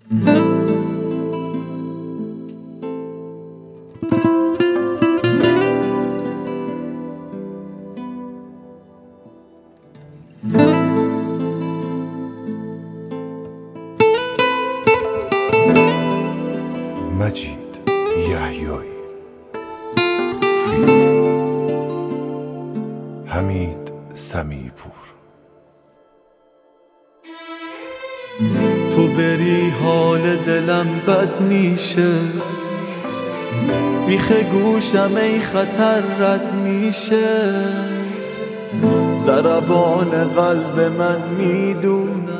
مجید یحیایی فیت حمید سمیع‌پور. تو بری حال دلم بد میشه، بیخ گوشم ای خطر رد میشه، ضربان قلب من میدونم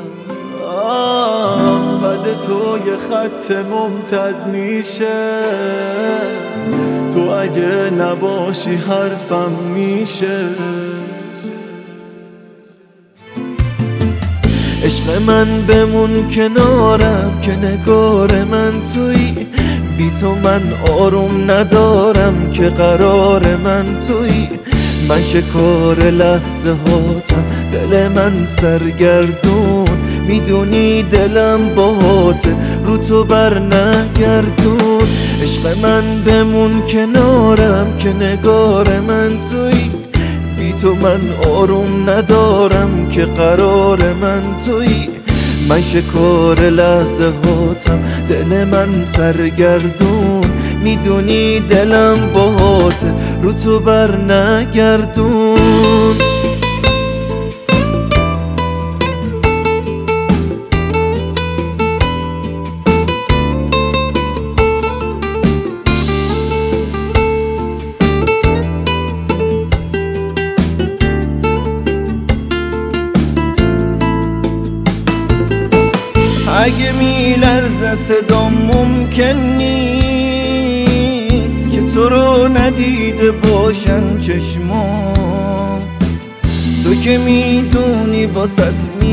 بعد تو یه خط ممتد میشه، تو اگه نباشی حرفم میشه. عشق من بمون کنارم که نگار من تویی، بی تو من آروم ندارم که قرار من تویی. من شکار لحظه هاتم، دل من سرگردون، میدونی دلم باهاته رو تو بر نگردون. عشق من بمون کنارم که نگار من تویی، بی تو من آروم ندارم که قرار من تویی. من شکار لحظه هاتم، دل من سرگردون، میدونی دلم باهاته رو تو بر نگردون. اگه میلرزه صدام ممکن نیست که تو رو ندیده باشن چشمام. تو که میدونی واسط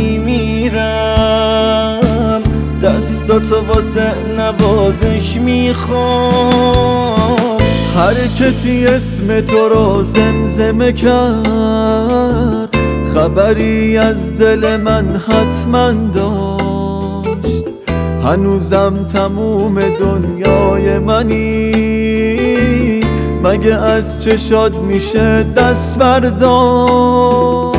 میمیرم، دستاتو واسه نوازش میخوام. هر کسی اسم تو رو زمزمه کرد، خبری از دل من حتما داشت. هنوزم تموم دنیای منی، مگه از چشات میشه دست برداشت.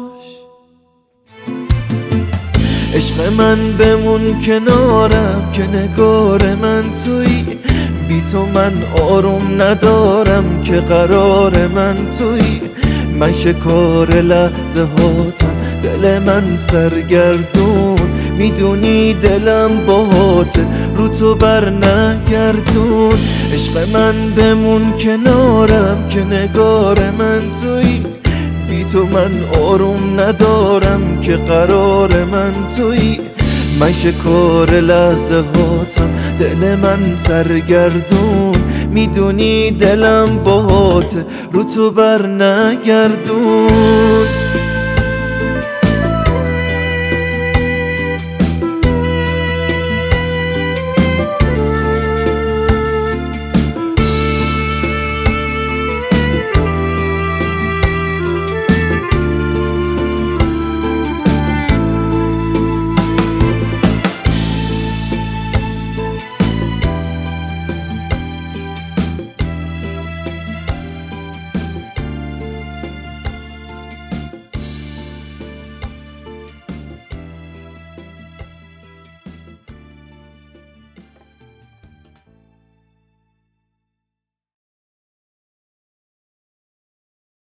عشق من بمون کنارم که نگار من تویی، بی تو من آروم ندارم که قرار من تویی. من شکار لحظه هاتم، دل من سرگردون، میدونی دلم باهاته رو تو بر نگردون. عشق من بمون کنارم که نگار من تویی، بی تو من آروم ندارم که قرار من تویی. من شکار لحظه هاتم، دل من سرگردون، میدونی دلم باهاته رو تو بر نگردون.